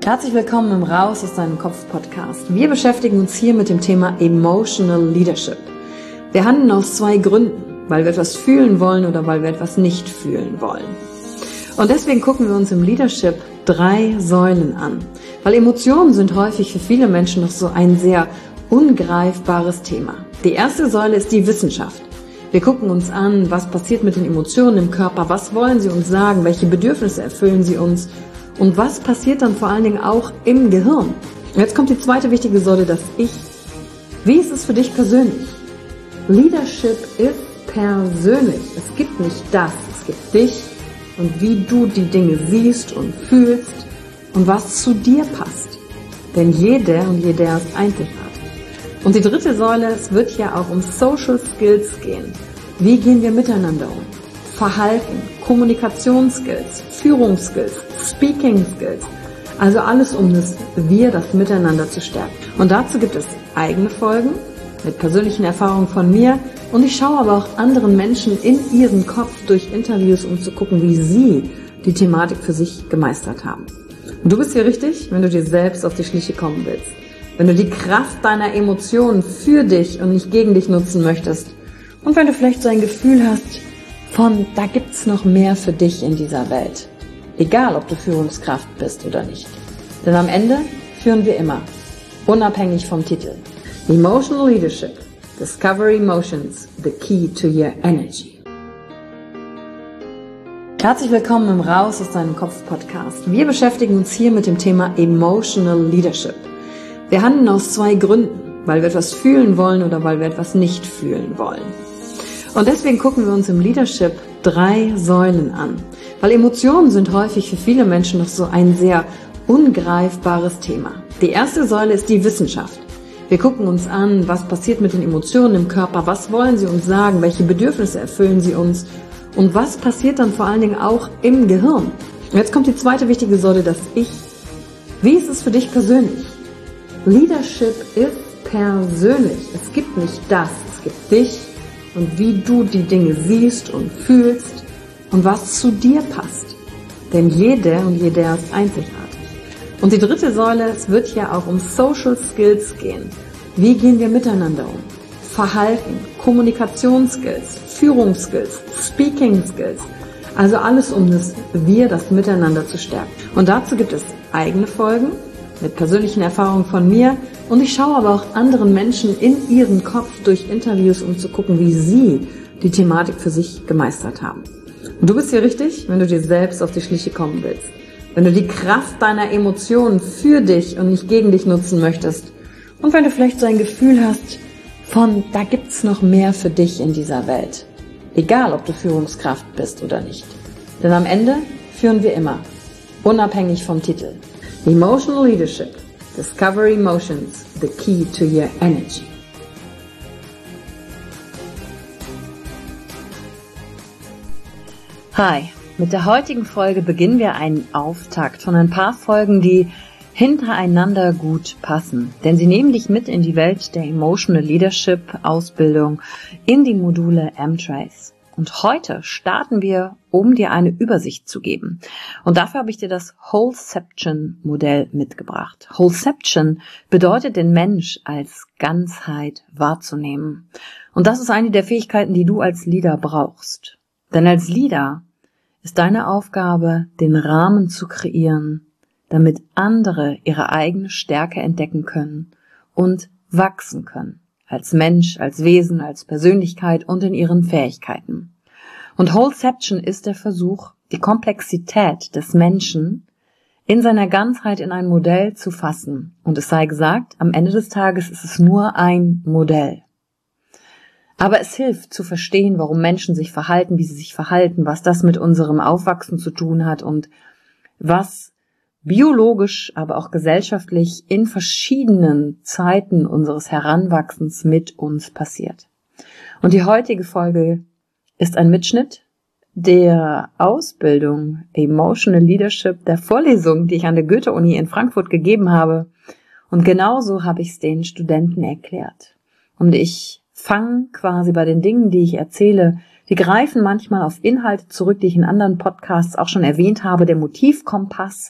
Herzlich willkommen im Raus aus deinem Kopf Podcast. Wir beschäftigen uns hier mit dem Thema Emotional Leadership. Wir handeln aus zwei Gründen, weil wir etwas fühlen wollen oder weil wir etwas nicht fühlen wollen. Und deswegen gucken wir uns im Leadership 3 Säulen an, weil Emotionen sind häufig für viele Menschen noch so ein sehr ungreifbares Thema. Die erste Säule ist die Wissenschaft. Wir gucken uns an, was passiert mit den Emotionen im Körper, was wollen sie uns sagen, welche Bedürfnisse erfüllen sie uns und was passiert dann vor allen Dingen auch im Gehirn. Und jetzt kommt die zweite wichtige Säule, das Ich. Wie ist es für dich persönlich? Leadership ist persönlich. Es gibt nicht das, es gibt dich und wie du die Dinge siehst und fühlst und was zu dir passt. Denn jeder und jeder ist einzigartig. Und die dritte Säule, es wird ja auch um Social Skills gehen. Wie gehen wir miteinander um? Verhalten, Kommunikationsskills, Führungsskills, Speaking Skills. Also alles um das Miteinander zu stärken. Und dazu gibt es eigene Folgen mit persönlichen Erfahrungen von mir. Und ich schaue aber auch anderen Menschen in ihren Kopf durch Interviews, um zu gucken, wie sie die Thematik für sich gemeistert haben. Und du bist hier richtig, wenn du dir selbst auf die Schliche kommen willst. Wenn du die Kraft deiner Emotionen für dich und nicht gegen dich nutzen möchtest. Und wenn du vielleicht so ein Gefühl hast von, da gibt's noch mehr für dich in dieser Welt. Egal, ob du Führungskraft bist oder nicht. Denn am Ende führen wir immer, unabhängig vom Titel. Emotional Leadership. Discover Emotions, the key to your energy. Herzlich willkommen im Raus aus deinem Kopf Podcast. Wir beschäftigen uns hier mit dem Thema Emotional Leadership. Wir handeln aus zwei Gründen, weil wir etwas fühlen wollen oder weil wir etwas nicht fühlen wollen. Und deswegen gucken wir uns im Leadership 3 Säulen an, weil Emotionen sind häufig für viele Menschen noch so ein sehr ungreifbares Thema. Die erste Säule ist die Wissenschaft. Wir gucken uns an, was passiert mit den Emotionen im Körper, was wollen sie uns sagen, welche Bedürfnisse erfüllen sie uns und was passiert dann vor allen Dingen auch im Gehirn. Und jetzt kommt die zweite wichtige Säule, das Ich. Wie ist es für dich persönlich? Leadership ist persönlich. Es gibt nicht das, es gibt dich und wie du die Dinge siehst und fühlst und was zu dir passt. Denn jeder und jeder ist einzigartig. Und die dritte Säule, es wird ja auch um Social Skills gehen. Wie gehen wir miteinander um? Verhalten, Kommunikationsskills, Führungsskills, Speaking Skills. Also alles um das Miteinander zu stärken. Und dazu gibt es eigene Folgen mit persönlichen Erfahrungen von mir. Und ich schaue aber auch anderen Menschen in ihren Kopf durch Interviews, um zu gucken, wie sie die Thematik für sich gemeistert haben. Und du bist hier richtig, wenn du dir selbst auf die Schliche kommen willst. Wenn du die Kraft deiner Emotionen für dich und nicht gegen dich nutzen möchtest. Und wenn du vielleicht so ein Gefühl hast von, da gibt's noch mehr für dich in dieser Welt. Egal, ob du Führungskraft bist oder nicht. Denn am Ende führen wir immer, unabhängig vom Titel. Emotional Leadership. Discover Emotions, the key to your energy. Hi, mit der heutigen Folge beginnen wir einen Auftakt von ein paar Folgen, die hintereinander gut passen. Denn sie nehmen dich mit in die Welt der Emotional Leadership Ausbildung, in die Module M-Trace. Und heute starten wir, um dir eine Übersicht zu geben. Und dafür habe ich dir das Wholeception-Modell mitgebracht. Wholeception bedeutet, den Mensch als Ganzheit wahrzunehmen. Und das ist eine der Fähigkeiten, die du als Leader brauchst. Denn als Leader ist deine Aufgabe, den Rahmen zu kreieren, damit andere ihre eigene Stärke entdecken können und wachsen können. Als Mensch, als Wesen, als Persönlichkeit und in ihren Fähigkeiten. Und Wholeception ist der Versuch, die Komplexität des Menschen in seiner Ganzheit in ein Modell zu fassen. Und es sei gesagt, am Ende des Tages ist es nur ein Modell. Aber es hilft zu verstehen, warum Menschen sich verhalten, wie sie sich verhalten, was das mit unserem Aufwachsen zu tun hat und was biologisch, aber auch gesellschaftlich in verschiedenen Zeiten unseres Heranwachsens mit uns passiert. Und die heutige Folge ist ein Mitschnitt der Ausbildung Emotional Leadership, der Vorlesung, die ich an der Goethe-Uni in Frankfurt gegeben habe. Und genauso habe ich es den Studenten erklärt. Und ich fange quasi bei den Dingen, die ich erzähle, die greifen manchmal auf Inhalte zurück, die ich in anderen Podcasts auch schon erwähnt habe, der Motivkompass,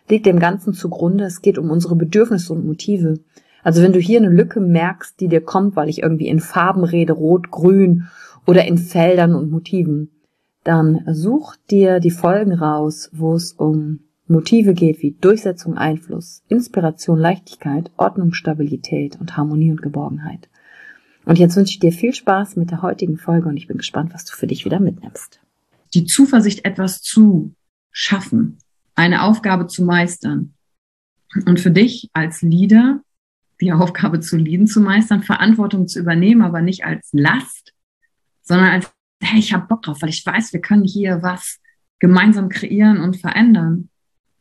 liegt dem Ganzen zugrunde, es geht um unsere Bedürfnisse und Motive. Also wenn du hier eine Lücke merkst, die dir kommt, weil ich irgendwie in Farben rede, rot, grün oder in Feldern und Motiven, dann such dir die Folgen raus, wo es um Motive geht wie Durchsetzung, Einfluss, Inspiration, Leichtigkeit, Ordnung, Stabilität und Harmonie und Geborgenheit. Und jetzt wünsche ich dir viel Spaß mit der heutigen Folge und ich bin gespannt, was du für dich wieder mitnimmst. Die Zuversicht, etwas zu schaffen, eine Aufgabe zu meistern und für dich als Leader die Aufgabe zu leaden, zu meistern, Verantwortung zu übernehmen, aber nicht als Last, sondern als, hey, ich habe Bock drauf, weil ich weiß, wir können hier was gemeinsam kreieren und verändern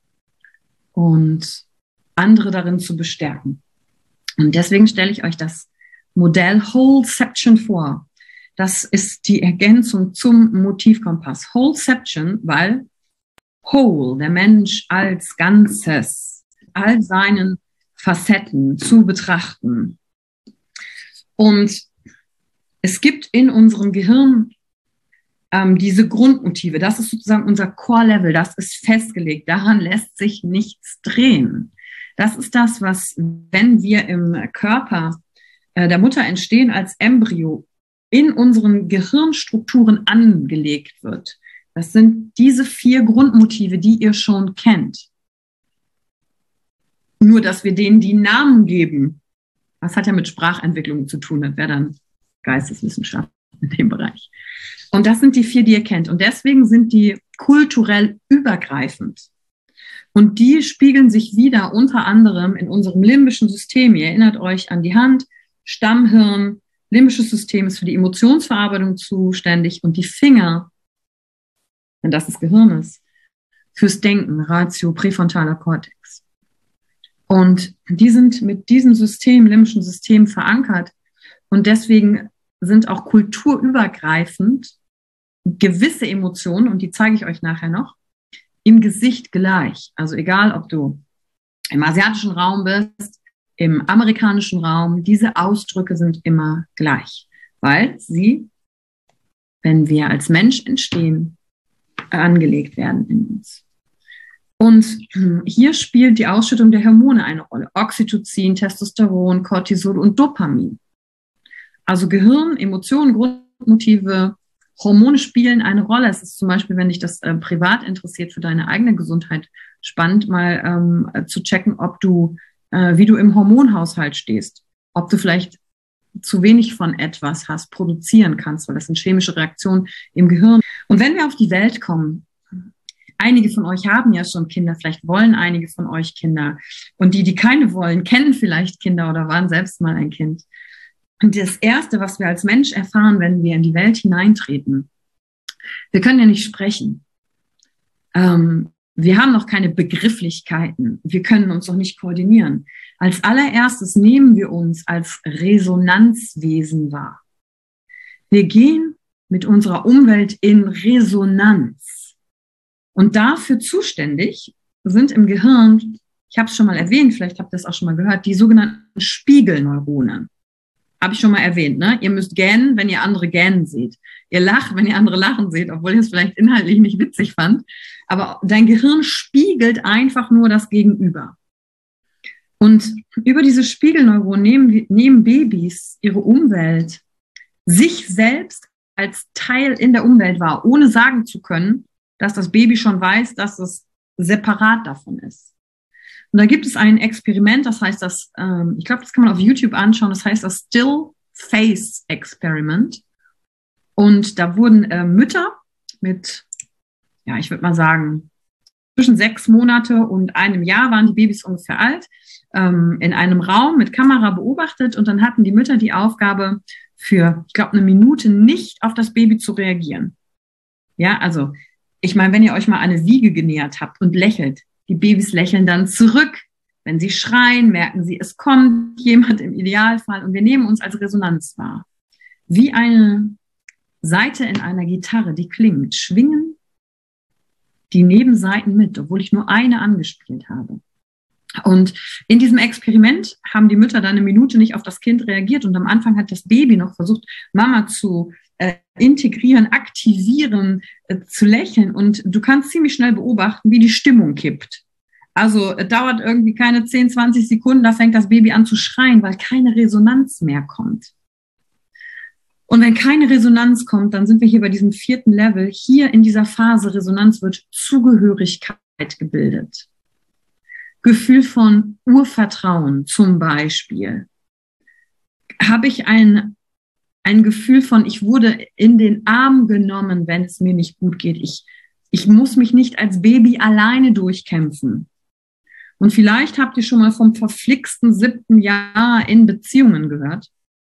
und andere darin zu bestärken. Und deswegen stelle ich euch das Modell Wholeception vor. Das ist die Ergänzung zum Motivkompass. Wholeception, weil Whole, der Mensch als Ganzes, all seinen Facetten zu betrachten. Und es gibt in unserem Gehirn diese Grundmotive. Das ist sozusagen unser Core-Level. Das ist festgelegt. Daran lässt sich nichts drehen. Das ist das, was, wenn wir im Körper der Mutter entstehen, als Embryo in unseren Gehirnstrukturen angelegt wird. Das sind diese 4 Grundmotive, die ihr schon kennt. Nur, dass wir denen die Namen geben. Das hat ja mit Sprachentwicklung zu tun. Das wäre dann Geisteswissenschaft in dem Bereich. Und das sind die 4, die ihr kennt. Und deswegen sind die kulturell übergreifend. Und die spiegeln sich wieder unter anderem in unserem limbischen System. Ihr erinnert euch an die Hand, Stammhirn, limbisches System ist für die Emotionsverarbeitung zuständig und die Finger, wenn das Gehirn ist, fürs Denken, Ratio, präfrontaler Kortex. Und die sind mit diesem System, limbischen System verankert. Und deswegen sind auch kulturübergreifend gewisse Emotionen, und die zeige ich euch nachher noch, im Gesicht gleich. Also egal, ob du im asiatischen Raum bist, im amerikanischen Raum, diese Ausdrücke sind immer gleich, weil sie, wenn wir als Mensch entstehen, angelegt werden in uns. Und hier spielt die Ausschüttung der Hormone eine Rolle. Oxytocin, Testosteron, Cortisol und Dopamin. Also Gehirn, Emotionen, Grundmotive, Hormone spielen eine Rolle. Es ist zum Beispiel, wenn dich das privat interessiert, für deine eigene Gesundheit spannend, mal zu checken, ob du, wie du im Hormonhaushalt stehst. Ob du vielleicht zu wenig von etwas hast, produzieren kannst, weil das sind chemische Reaktionen im Gehirn. Und wenn wir auf die Welt kommen, einige von euch haben ja schon Kinder, vielleicht wollen einige von euch Kinder. Und die keine wollen, kennen vielleicht Kinder oder waren selbst mal ein Kind. Und das Erste, was wir als Mensch erfahren, wenn wir in die Welt hineintreten, wir können ja nicht sprechen. Wir haben noch keine Begrifflichkeiten. Wir können uns noch nicht koordinieren. Als allererstes nehmen wir uns als Resonanzwesen wahr. Wir gehen mit unserer Umwelt in Resonanz. Und dafür zuständig sind im Gehirn, ich habe es schon mal erwähnt, vielleicht habt ihr es auch schon mal gehört, die sogenannten Spiegelneuronen. Habe ich schon mal erwähnt, ne? Ihr müsst gähnen, wenn ihr andere gähnen seht. Ihr lacht, wenn ihr andere lachen seht, obwohl ihr es vielleicht inhaltlich nicht witzig fand. Aber dein Gehirn spiegelt einfach nur das Gegenüber. Und über diese Spiegelneuronen nehmen Babys ihre Umwelt, sich selbst als Teil in der Umwelt wahr, ohne sagen zu können, dass das Baby schon weiß, dass es separat davon ist. Und da gibt es ein Experiment, das heißt das, ich glaube, das kann man auf YouTube anschauen, das heißt das Still Face Experiment. Und da wurden Mütter mit, ja, ich würde mal sagen, zwischen 6 Monate und 1 Jahr waren die Babys ungefähr alt, in einem Raum mit Kamera beobachtet und dann hatten die Mütter die Aufgabe, für, ich glaube, 1 Minute nicht auf das Baby zu reagieren. Ja, also, ich meine, wenn ihr euch mal eine Wiege genähert habt und lächelt, die Babys lächeln dann zurück. Wenn sie schreien, merken sie, es kommt jemand im Idealfall und wir nehmen uns als Resonanz wahr. Wie eine Saite in einer Gitarre, die klingt, schwingen die Nebensaiten mit, obwohl ich nur eine angespielt habe. Und in diesem Experiment haben die Mütter dann 1 Minute nicht auf das Kind reagiert und am Anfang hat das Baby noch versucht, Mama zu integrieren, aktivieren, zu lächeln und du kannst ziemlich schnell beobachten, wie die Stimmung kippt. Also es dauert irgendwie keine 10, 20 Sekunden, da fängt das Baby an zu schreien, weil keine Resonanz mehr kommt. Und wenn keine Resonanz kommt, dann sind wir hier bei diesem 4. Level. Hier in dieser Phase Resonanz wird Zugehörigkeit gebildet. Gefühl von Urvertrauen zum Beispiel. Habe ich ein Gefühl von, ich wurde in den Arm genommen, wenn es mir nicht gut geht. Ich muss mich nicht als Baby alleine durchkämpfen. Und vielleicht habt ihr schon mal vom verflixten 7. Jahr in Beziehungen gehört.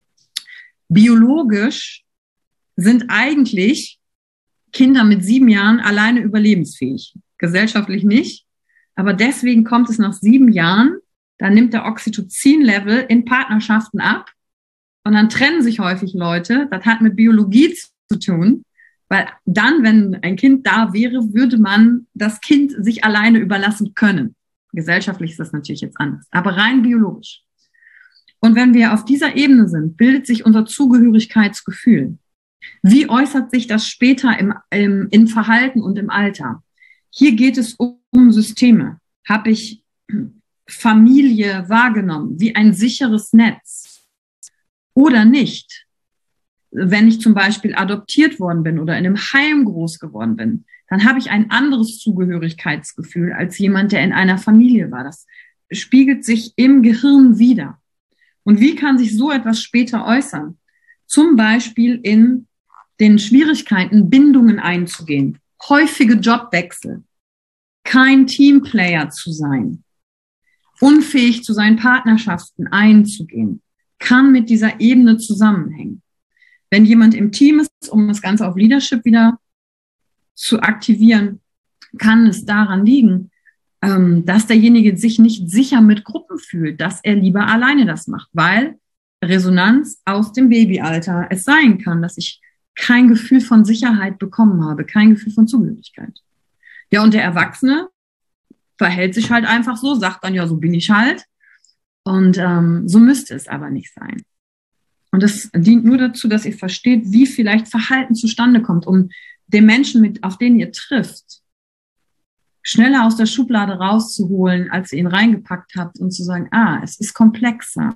Biologisch sind eigentlich Kinder mit 7 Jahren alleine überlebensfähig. Gesellschaftlich nicht. Aber deswegen kommt es nach 7 Jahren, dann nimmt der Oxytocin-Level in Partnerschaften ab und dann trennen sich häufig Leute. Das hat mit Biologie zu tun, weil dann, wenn ein Kind da wäre, würde man das Kind sich alleine überlassen können. Gesellschaftlich ist das natürlich jetzt anders, aber rein biologisch. Und wenn wir auf dieser Ebene sind, bildet sich unser Zugehörigkeitsgefühl. Wie äußert sich das später im Verhalten und im Alter? Hier geht es um Systeme. Habe ich Familie wahrgenommen wie ein sicheres Netz oder nicht? Wenn ich zum Beispiel adoptiert worden bin oder in einem Heim groß geworden bin, dann habe ich ein anderes Zugehörigkeitsgefühl als jemand, der in einer Familie war. Das spiegelt sich im Gehirn wider. Und wie kann sich so etwas später äußern? Zum Beispiel in den Schwierigkeiten, Bindungen einzugehen, häufige Jobwechsel, kein Teamplayer zu sein, unfähig zu sein, Partnerschaften einzugehen, kann mit dieser Ebene zusammenhängen. Wenn jemand im Team ist, um das Ganze auf Leadership wieder zu aktivieren, kann es daran liegen, dass derjenige sich nicht sicher mit Gruppen fühlt, dass er lieber alleine das macht, weil Resonanz aus dem Babyalter es sein kann, dass ich kein Gefühl von Sicherheit bekommen habe, kein Gefühl von Zugehörigkeit. Ja, und der Erwachsene verhält sich halt einfach so, sagt dann, ja, so bin ich halt. Und so müsste es aber nicht sein. Und das dient nur dazu, dass ihr versteht, wie vielleicht Verhalten zustande kommt, um den Menschen, auf den ihr trifft, schneller aus der Schublade rauszuholen, als ihr ihn reingepackt habt und zu sagen, es ist komplexer.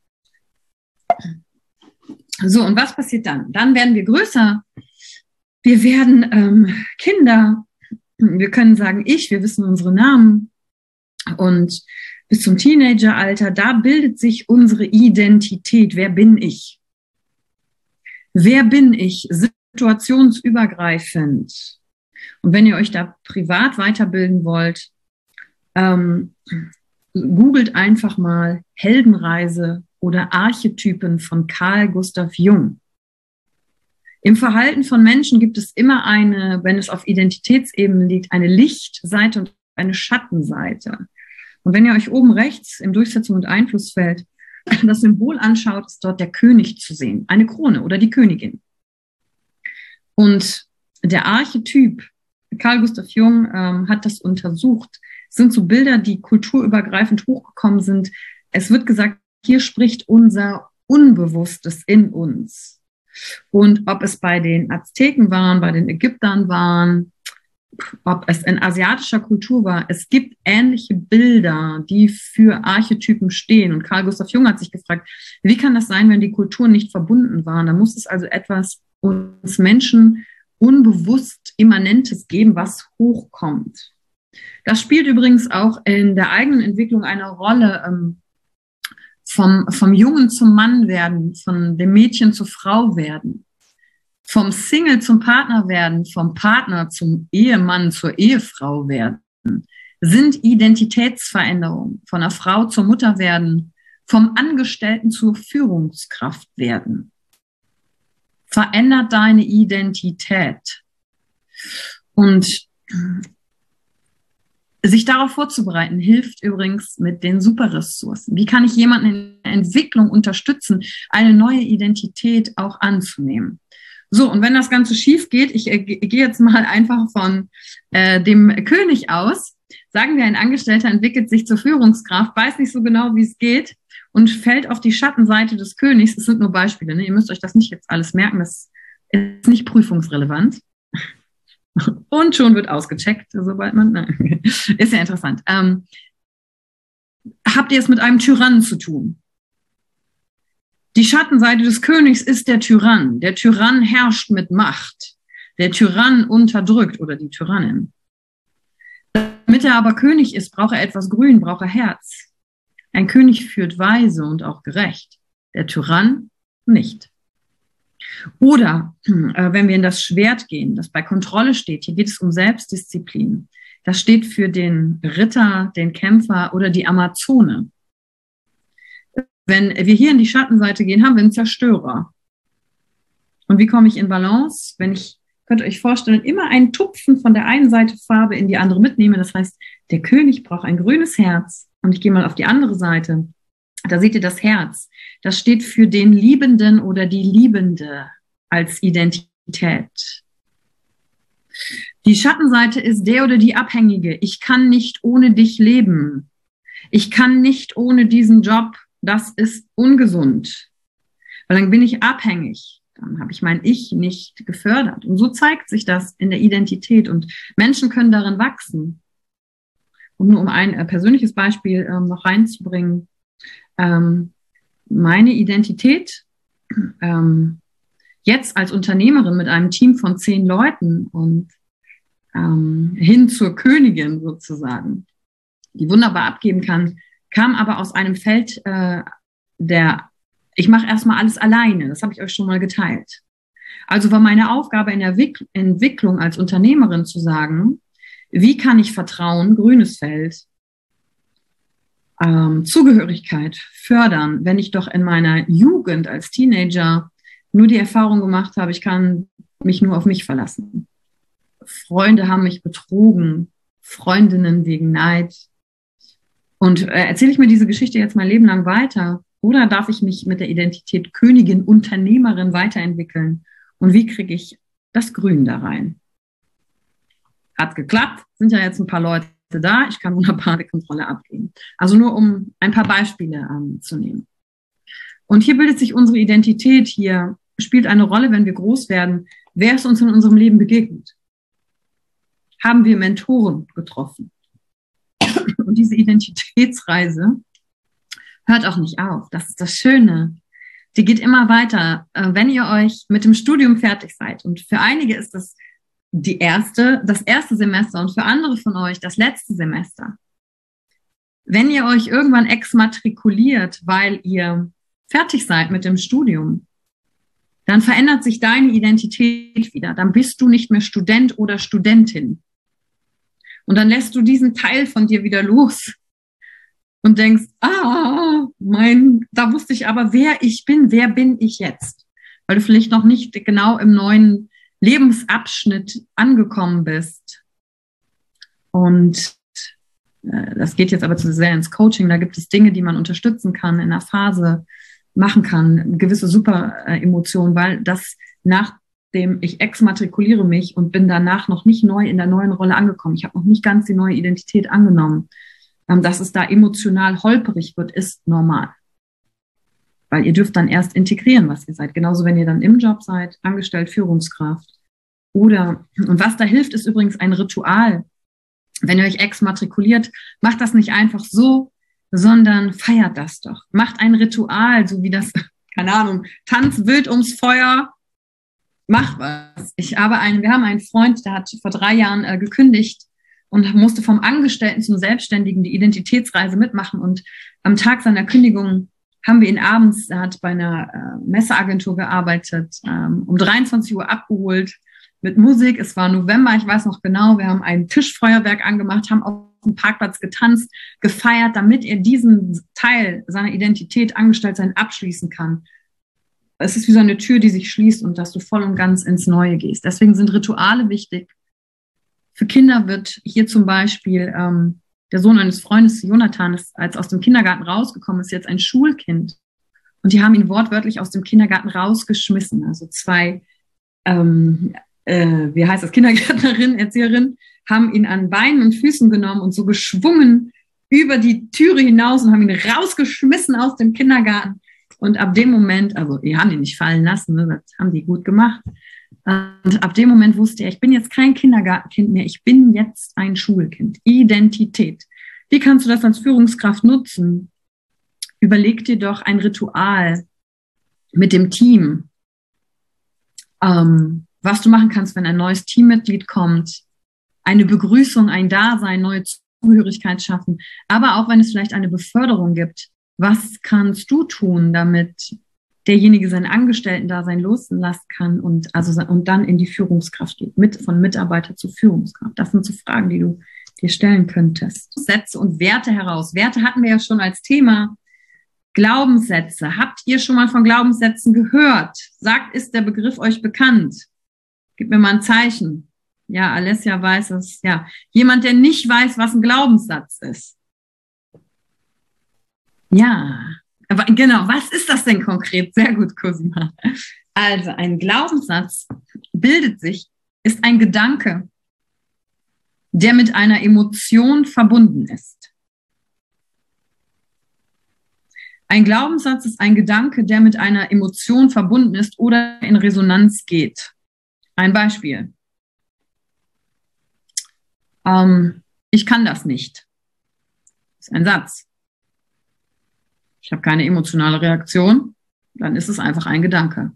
So, und was passiert dann? Dann werden wir größer. Wir werden Kinder. Wir können sagen, wir wissen unsere Namen. Und bis zum Teenageralter, da bildet sich unsere Identität. Wer bin ich? Wer bin ich? Situationsübergreifend. Und wenn ihr euch da privat weiterbilden wollt, googelt einfach mal Heldenreise oder Archetypen von Carl Gustav Jung. Im Verhalten von Menschen gibt es immer wenn es auf Identitätsebene liegt, eine Lichtseite und eine Schattenseite. Und wenn ihr euch oben rechts im Durchsetzung und Einflussfeld das Symbol anschaut, ist dort der König zu sehen, eine Krone oder die Königin. Und der Archetyp, Carl Gustav Jung hat das untersucht, sind so Bilder, die kulturübergreifend hochgekommen sind. Es wird gesagt, hier spricht unser Unbewusstes in uns. Und ob es bei den Azteken waren, bei den Ägyptern waren, ob es in asiatischer Kultur war, es gibt ähnliche Bilder, die für Archetypen stehen. Und Carl Gustav Jung hat sich gefragt, wie kann das sein, wenn die Kulturen nicht verbunden waren? Da muss es also etwas uns Menschen unbewusst Immanentes geben, was hochkommt. Das spielt übrigens auch in der eigenen Entwicklung eine Rolle, vom Jungen zum Mann werden, von dem Mädchen zur Frau werden, vom Single zum Partner werden, vom Partner zum Ehemann zur Ehefrau werden, sind Identitätsveränderungen, von einer Frau zur Mutter werden, vom Angestellten zur Führungskraft werden. Verändert deine Identität. Und sich darauf vorzubereiten, hilft übrigens mit den Superressourcen. Wie kann ich jemanden in der Entwicklung unterstützen, eine neue Identität auch anzunehmen? So, und wenn das Ganze schief geht, ich gehe jetzt mal einfach von dem König aus, sagen wir, ein Angestellter entwickelt sich zur Führungskraft, weiß nicht so genau, wie es geht und fällt auf die Schattenseite des Königs. Das sind nur Beispiele, ne? Ihr müsst euch das nicht jetzt alles merken, das ist nicht prüfungsrelevant. Und schon wird ausgecheckt, sobald man, ist ja interessant. Habt ihr es mit einem Tyrannen zu tun? Die Schattenseite des Königs ist der Tyrann. Der Tyrann herrscht mit Macht. Der Tyrann unterdrückt oder die Tyrannin. Damit er aber König ist, braucht er etwas Grün, braucht er Herz. Ein König führt weise und auch gerecht. Der Tyrann nicht. Oder wenn wir in das Schwert gehen, das bei Kontrolle steht, hier geht es um Selbstdisziplin. Das steht für den Ritter, den Kämpfer oder die Amazone. Wenn wir hier in die Schattenseite gehen, haben wir einen Zerstörer. Und wie komme ich in Balance? Könnt ihr euch vorstellen, immer einen Tupfen von der einen Seite Farbe in die andere mitnehme. Das heißt, der König braucht ein grünes Herz. Und ich gehe mal auf die andere Seite. Da seht ihr das Herz. Das steht für den Liebenden oder die Liebende als Identität. Die Schattenseite ist der oder die Abhängige. Ich kann nicht ohne dich leben. Ich kann nicht ohne diesen Job. Das ist ungesund. Weil dann bin ich abhängig. Dann habe ich mein Ich nicht gefördert. Und so zeigt sich das in der Identität. Und Menschen können darin wachsen. Und nur um ein persönliches Beispiel noch reinzubringen. Meine Identität jetzt als Unternehmerin mit einem Team von 10 Leuten und hin zur Königin sozusagen, die wunderbar abgeben kann, kam aber aus einem Feld ich mache erstmal alles alleine. Das habe ich euch schon mal geteilt. Also war meine Aufgabe in der Entwicklung als Unternehmerin zu sagen, wie kann ich Vertrauen, grünes Feld, Zugehörigkeit fördern, wenn ich doch in meiner Jugend als Teenager nur die Erfahrung gemacht habe, ich kann mich nur auf mich verlassen. Freunde haben mich betrogen, Freundinnen wegen Neid. Und erzähle ich mir diese Geschichte jetzt mein Leben lang weiter oder darf ich mich mit der Identität Königin, Unternehmerin weiterentwickeln? Und wie kriege ich das Grün da rein? Hat geklappt, sind ja jetzt ein paar Leute da, ich kann wunderbar die Kontrolle abgeben. Also nur um ein paar Beispiele zu nehmen. Und hier bildet sich unsere Identität, hier spielt eine Rolle, wenn wir groß werden, wer ist uns in unserem Leben begegnet? Haben wir Mentoren getroffen? Und diese Identitätsreise hört auch nicht auf. Das ist das Schöne. Die geht immer weiter, wenn ihr euch mit dem Studium fertig seid. Und für einige ist das das erste Semester und für andere von euch das letzte Semester. Wenn ihr euch irgendwann exmatrikuliert, weil ihr fertig seid mit dem Studium, dann verändert sich deine Identität wieder. Dann bist du nicht mehr Student oder Studentin. Und dann lässt du diesen Teil von dir wieder los und denkst, da wusste ich aber, wer ich bin, wer bin ich jetzt? Weil du vielleicht noch nicht genau im neuen Lebensabschnitt angekommen bist. Und das geht jetzt aber zu sehr ins Coaching. Da gibt es Dinge, die man unterstützen kann, in einer Phase machen kann, eine gewisse Super-Emotion, weil das nachdem ich exmatrikuliere mich und bin danach noch nicht neu in der neuen Rolle angekommen. Ich habe noch nicht ganz die neue Identität angenommen. Dass es da emotional holperig wird, ist normal. Weil ihr dürft dann erst integrieren, was ihr seid. Genauso, wenn ihr dann im Job seid, angestellt, Führungskraft. Und was da hilft, ist übrigens ein Ritual. Wenn ihr euch exmatrikuliert, macht das nicht einfach so, sondern feiert das doch. Macht ein Ritual, so wie das, keine Ahnung, tanzt wild ums Feuer, macht was. Wir haben einen Freund, der hat vor 3 Jahren gekündigt und musste vom Angestellten zum Selbstständigen die Identitätsreise mitmachen. Und am Tag seiner Kündigung haben wir ihn abends, er hat bei einer Messeagentur gearbeitet, um 23 Uhr abgeholt mit Musik. Es war November, ich weiß noch genau, wir haben ein Tischfeuerwerk angemacht, haben auf dem Parkplatz getanzt, gefeiert, damit er diesen Teil seiner Identität, Angestelltsein, abschließen kann. Es ist wie so eine Tür, die sich schließt und dass du voll und ganz ins Neue gehst. Deswegen sind Rituale wichtig. Für Kinder wird hier zum Beispiel der Sohn eines Freundes, Jonathan, ist, als aus dem Kindergarten rausgekommen ist, jetzt ein Schulkind. Und die haben ihn wortwörtlich aus dem Kindergarten rausgeschmissen. Also 2, Kindergärtnerin, Erzieherin, haben ihn an Beinen und Füßen genommen und so geschwungen über die Türe hinaus und haben ihn rausgeschmissen aus dem Kindergarten. Und ab dem Moment, also die haben die nicht fallen lassen, ne, das haben die gut gemacht. Und ab dem Moment wusste er, ich bin jetzt kein Kindergartenkind mehr, ich bin jetzt ein Schulkind. Identität. Wie kannst du das als Führungskraft nutzen? Überleg dir doch ein Ritual mit dem Team, was du machen kannst, wenn ein neues Teammitglied kommt, eine Begrüßung, ein Dasein, neue Zugehörigkeit schaffen, aber auch wenn es vielleicht eine Beförderung gibt, was kannst du tun, damit derjenige sein Angestellten-Dasein loslassen kann und dann in die Führungskraft geht, von Mitarbeiter zu Führungskraft. Das sind so Fragen, die du dir stellen könntest. Sätze und Werte heraus. Werte hatten wir ja schon als Thema. Glaubenssätze. Habt ihr schon mal von Glaubenssätzen gehört? Sagt, ist der Begriff euch bekannt? Gib mir mal ein Zeichen. Ja, Alessia weiß es. Ja, jemand, der nicht weiß, was ein Glaubenssatz ist. Ja, aber genau, was ist das denn konkret? Sehr gut, Cosima. Also, ein Glaubenssatz ist ein Gedanke, der mit einer Emotion verbunden ist. Ein Glaubenssatz ist ein Gedanke, der mit einer Emotion verbunden ist oder in Resonanz geht. Ein Beispiel. Ich kann das nicht. Das ist ein Satz. Ich habe keine emotionale Reaktion, dann ist es einfach ein Gedanke.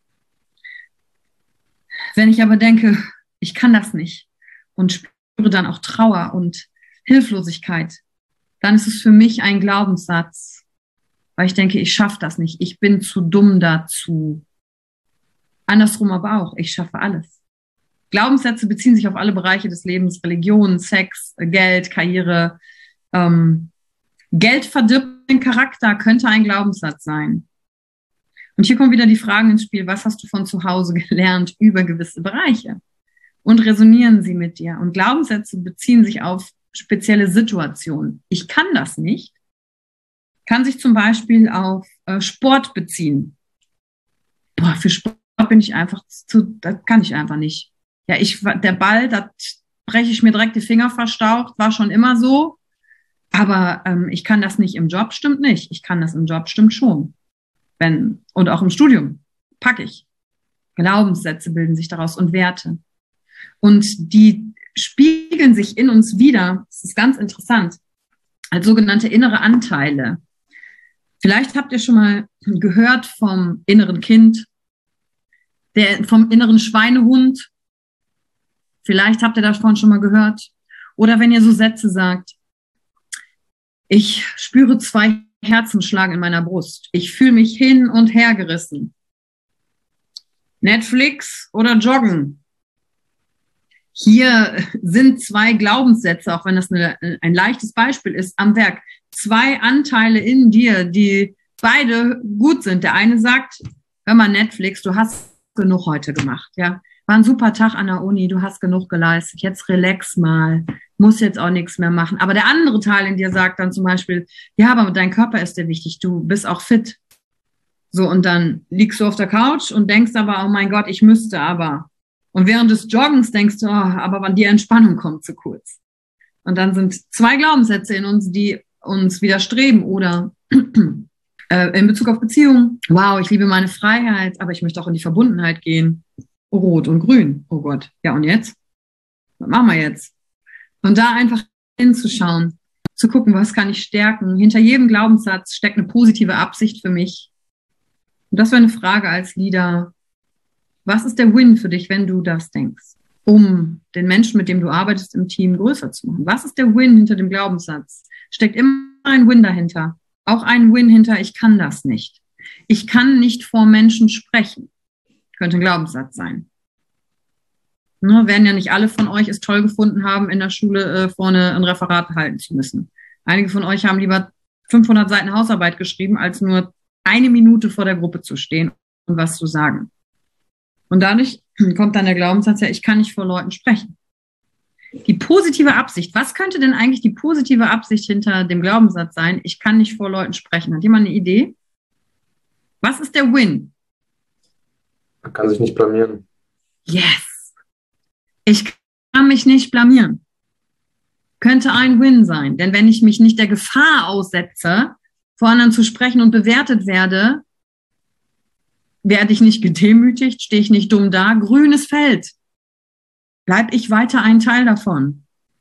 Wenn ich aber denke, ich kann das nicht und spüre dann auch Trauer und Hilflosigkeit, dann ist es für mich ein Glaubenssatz, weil ich denke, ich schaffe das nicht, ich bin zu dumm dazu. Andersrum aber auch, ich schaffe alles. Glaubenssätze beziehen sich auf alle Bereiche des Lebens, Religion, Sex, Geld, Karriere. Geld verdirbt den Charakter, könnte ein Glaubenssatz sein. Und hier kommen wieder die Fragen ins Spiel, was hast du von zu Hause gelernt über gewisse Bereiche? Und resonieren sie mit dir? Und Glaubenssätze beziehen sich auf spezielle Situationen. Ich kann das nicht. Kann sich zum Beispiel auf Sport beziehen. Für Sport bin ich einfach das kann ich einfach nicht. Ja, der Ball, da breche ich mir direkt die Finger verstaucht, war schon immer so. Aber ich kann das nicht im Job, stimmt nicht. Ich kann das im Job, stimmt schon. Und auch im Studium packe ich. Glaubenssätze bilden sich daraus und Werte. Und die spiegeln sich in uns wieder, das ist ganz interessant, als sogenannte innere Anteile. Vielleicht habt ihr schon mal gehört vom inneren Kind, vom inneren Schweinehund. Vielleicht habt ihr davon schon mal gehört. Oder wenn ihr so Sätze sagt, ich spüre 2 Herzenschlagen in meiner Brust. Ich fühle mich hin und her gerissen. Netflix oder Joggen? Hier sind 2 Glaubenssätze, auch wenn das ein leichtes Beispiel ist, am Werk. 2 Anteile in dir, die beide gut sind. Der eine sagt, hör mal Netflix, du hast genug heute gemacht, ja. War ein super Tag an der Uni, du hast genug geleistet, jetzt relax mal, muss jetzt auch nichts mehr machen. Aber der andere Teil in dir sagt dann zum Beispiel, ja, aber dein Körper ist dir wichtig, du bist auch fit. So, und dann liegst du auf der Couch und denkst aber, oh mein Gott, ich müsste aber. Und während des Joggens denkst du, oh, aber die Entspannung kommt zu kurz. Und dann sind 2 Glaubenssätze in uns, die uns widerstreben oder in Bezug auf Beziehungen. Wow, ich liebe meine Freiheit, aber ich möchte auch in die Verbundenheit gehen. Rot und grün. Oh Gott. Ja, und jetzt? Was machen wir jetzt? Und da einfach hinzuschauen, zu gucken, was kann ich stärken. Hinter jedem Glaubenssatz steckt eine positive Absicht für mich. Und das wäre eine Frage als Leader. Was ist der Win für dich, wenn du das denkst? Um den Menschen, mit dem du arbeitest im Team, größer zu machen. Was ist der Win hinter dem Glaubenssatz? Steckt immer ein Win dahinter. Auch ein Win hinter, ich kann das nicht. Ich kann nicht vor Menschen sprechen. Könnte ein Glaubenssatz sein. Ne, werden ja nicht alle von euch es toll gefunden haben, in der Schule vorne ein Referat halten zu müssen. Einige von euch haben lieber 500 Seiten Hausarbeit geschrieben, als nur 1 Minute vor der Gruppe zu stehen und was zu sagen. Und dadurch kommt dann der Glaubenssatz, ja, ich kann nicht vor Leuten sprechen. Die positive Absicht, was könnte denn eigentlich die positive Absicht hinter dem Glaubenssatz sein, ich kann nicht vor Leuten sprechen? Hat jemand eine Idee? Was ist der Win? Man kann sich nicht blamieren. Yes! Ich kann mich nicht blamieren. Könnte ein Win sein. Denn wenn ich mich nicht der Gefahr aussetze, vor anderen zu sprechen und bewertet werde, werde ich nicht gedemütigt, stehe ich nicht dumm da, grünes Feld. Bleib ich weiter ein Teil davon.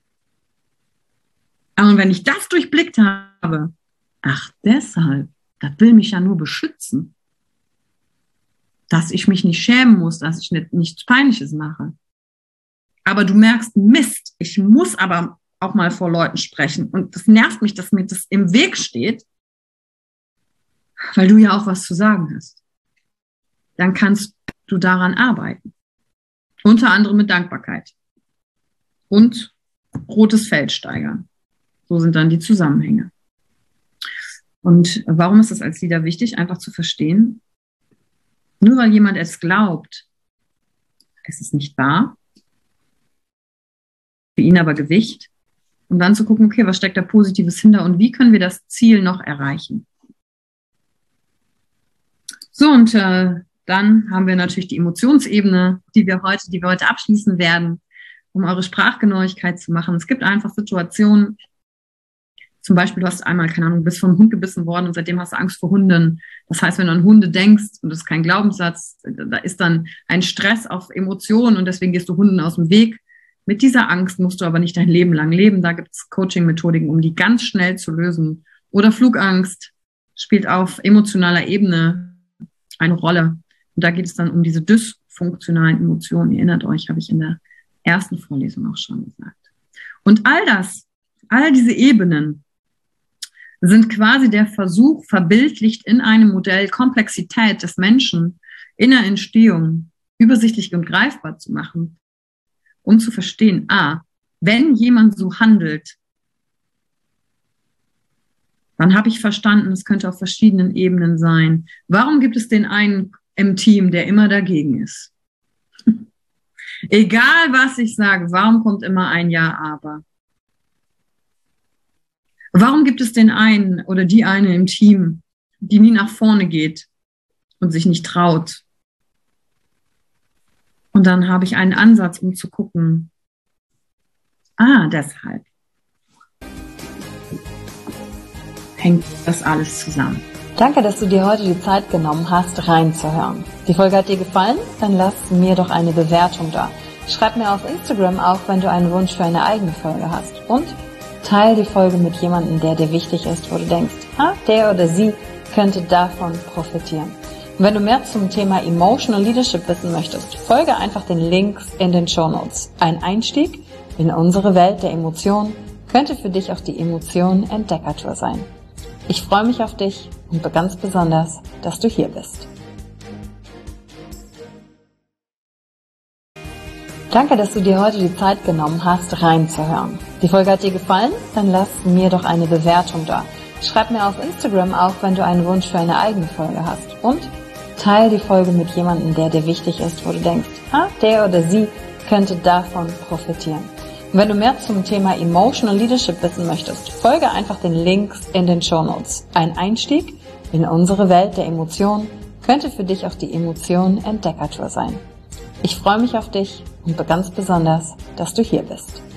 Und wenn ich das durchblickt habe, ach deshalb, das will mich ja nur beschützen. Dass ich mich nicht schämen muss, dass ich nichts Peinliches mache. Aber du merkst, Mist, ich muss aber auch mal vor Leuten sprechen. Und das nervt mich, dass mir das im Weg steht, weil du ja auch was zu sagen hast. Dann kannst du daran arbeiten. Unter anderem mit Dankbarkeit. Und rotes Feld steigern. So sind dann die Zusammenhänge. Und warum ist das als Leader wichtig? Einfach zu verstehen, nur weil jemand es glaubt, es ist nicht wahr, für ihn aber Gewicht, um dann zu gucken, okay, was steckt da Positives hinter und wie können wir das Ziel noch erreichen? So, und dann haben wir natürlich die Emotionsebene, die wir heute abschließen werden, um eure Sprachgenauigkeit zu machen. Es gibt einfach Situationen, zum Beispiel, du hast einmal, keine Ahnung, bist vom Hund gebissen worden und seitdem hast du Angst vor Hunden. Das heißt, wenn du an Hunde denkst, und das ist kein Glaubenssatz, da ist dann ein Stress auf Emotionen und deswegen gehst du Hunden aus dem Weg. Mit dieser Angst musst du aber nicht dein Leben lang leben. Da gibt es Coaching-Methodiken, um die ganz schnell zu lösen. Oder Flugangst spielt auf emotionaler Ebene eine Rolle. Und da geht es dann um diese dysfunktionalen Emotionen. Ihr erinnert euch, habe ich in der ersten Vorlesung auch schon gesagt. Und all diese Ebenen sind quasi der Versuch, verbildlicht in einem Modell Komplexität des Menschen in der Entstehung übersichtlich und greifbar zu machen und zu verstehen, wenn jemand so handelt, dann habe ich verstanden, es könnte auf verschiedenen Ebenen sein. Warum gibt es den einen im Team, der immer dagegen ist? Egal, was ich sage, warum kommt immer ein Ja, aber? Warum gibt es den einen oder die eine im Team, die nie nach vorne geht und sich nicht traut? Und dann habe ich einen Ansatz, um zu gucken, deshalb hängt das alles zusammen. Danke, dass du dir heute die Zeit genommen hast, reinzuhören. Die Folge hat dir gefallen? Dann lass mir doch eine Bewertung da. Schreib mir auf Instagram auch, wenn du einen Wunsch für eine eigene Folge hast. Und teil die Folge mit jemandem, der dir wichtig ist, wo du denkst, der oder sie könnte davon profitieren. Und wenn du mehr zum Thema Emotional Leadership wissen möchtest, folge einfach den Links in den Shownotes. Ein Einstieg in unsere Welt der Emotionen könnte für dich auch die Emotionen-Entdeckertour sein. Ich freue mich auf dich und ganz besonders, dass du hier bist. Danke, dass du dir heute die Zeit genommen hast, reinzuhören. Die Folge hat dir gefallen? Dann lass mir doch eine Bewertung da. Schreib mir auf Instagram auch, wenn du einen Wunsch für eine eigene Folge hast. Und teil die Folge mit jemandem, der dir wichtig ist, wo du denkst, der oder sie könnte davon profitieren. Und wenn du mehr zum Thema Emotional Leadership wissen möchtest, folge einfach den Links in den Shownotes. Ein Einstieg in unsere Welt der Emotionen könnte für dich auch die Emotionen-Entdeckertour sein. Ich freue mich auf dich und ganz besonders, dass du hier bist.